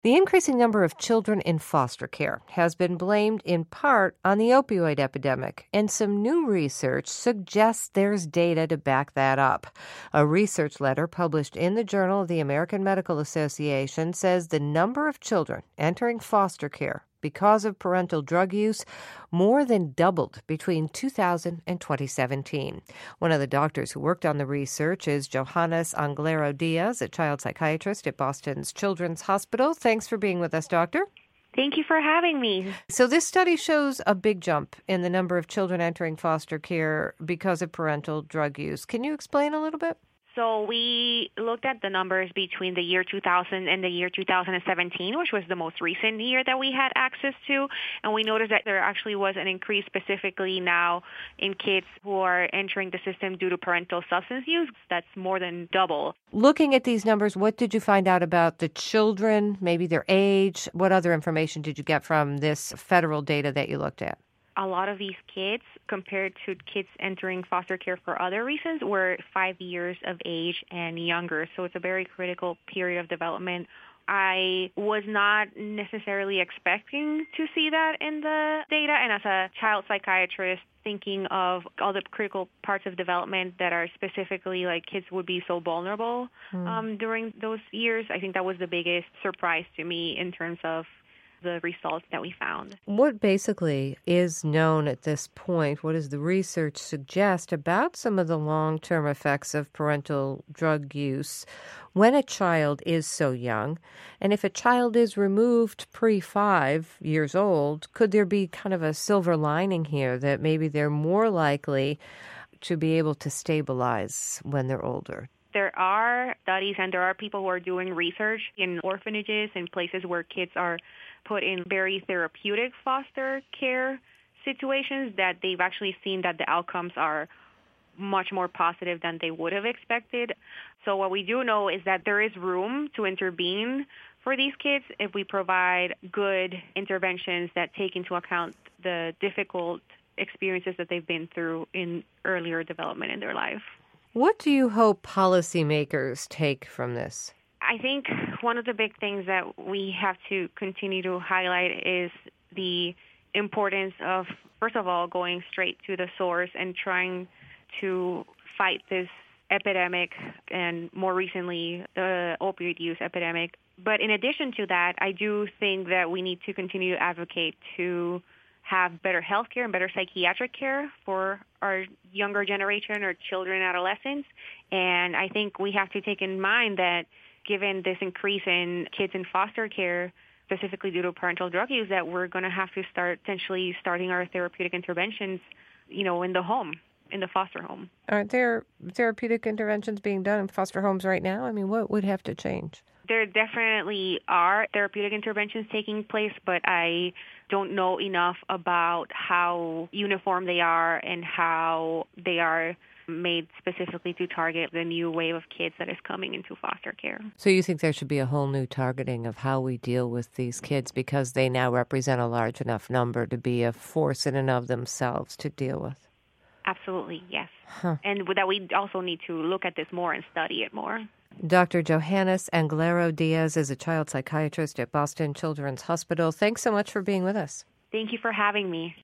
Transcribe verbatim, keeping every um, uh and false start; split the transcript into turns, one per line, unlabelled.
The increasing number of children in foster care has been blamed in part on the opioid epidemic, and some new research suggests there's data to back that up. A research letter published in the Journal of the American Medical Association says the number of children entering foster care because of parental drug use more than doubled between two thousand and twenty seventeen. One of the doctors who worked on the research is Johannes Anglero Diaz, a child psychiatrist at Boston's Children's Hospital. Thanks for being with us, doctor.
Thank you for having me.
So this study shows a big jump in the number of children entering foster care because of parental drug use. Can you explain a little bit?
So we looked at the numbers between the year two thousand and the year two thousand seventeen, which was the most recent year that we had access to. And we noticed that there actually was an increase specifically now in kids who are entering the system due to parental substance use. That's more than double.
Looking at these numbers, what did you find out about the children, maybe their age? What other information did you get from this federal data that you looked at?
A lot of these kids, compared to kids entering foster care for other reasons, were five years of age and younger. So it's a very critical period of development. I was not necessarily expecting to see that in the data. And as a child psychiatrist, thinking of all the critical parts of development that are specifically like kids would be so vulnerable mm. um, during those years, I think that was the biggest surprise to me in terms of the results that we found.
What basically is known at this point? What does the research suggest about some of the long-term effects of parental drug use when a child is so young? And if a child is removed pre-five years old, could there be kind of a silver lining here that maybe they're more likely to be able to stabilize when they're older?
There are studies and there are people who are doing research in orphanages and places where kids are put in very therapeutic foster care situations that they've actually seen that the outcomes are much more positive than they would have expected. So what we do know is that there is room to intervene for these kids if we provide good interventions that take into account the difficult experiences that they've been through in earlier development in their life.
What do you hope policymakers take from this?
I think one of the big things that we have to continue to highlight is the importance of, first of all, going straight to the source and trying to fight this epidemic and more recently the opioid use epidemic. But in addition to that, I do think that we need to continue to advocate to have better health care and better psychiatric care for our younger generation or children and adolescents. And I think we have to take in mind that given this increase in kids in foster care, specifically due to parental drug use, that we're going to have to start potentially starting our therapeutic interventions, you know, in the home, in the foster home.
Aren't there therapeutic interventions being done in foster homes right now? I mean, what would have to change?
There definitely are therapeutic interventions taking place, but I don't know enough about how uniform they are and how they are made specifically to target the new wave of kids that is coming into foster care.
So you think there should be a whole new targeting of how we deal with these kids because they now represent a large enough number to be a force in and of themselves to deal with?
Absolutely, yes.
Huh.
And that we also need to look at this more and study it more.
Doctor Johannes Anglero Diaz is a child psychiatrist at Boston Children's Hospital. Thanks so much for being with us.
Thank you for having me.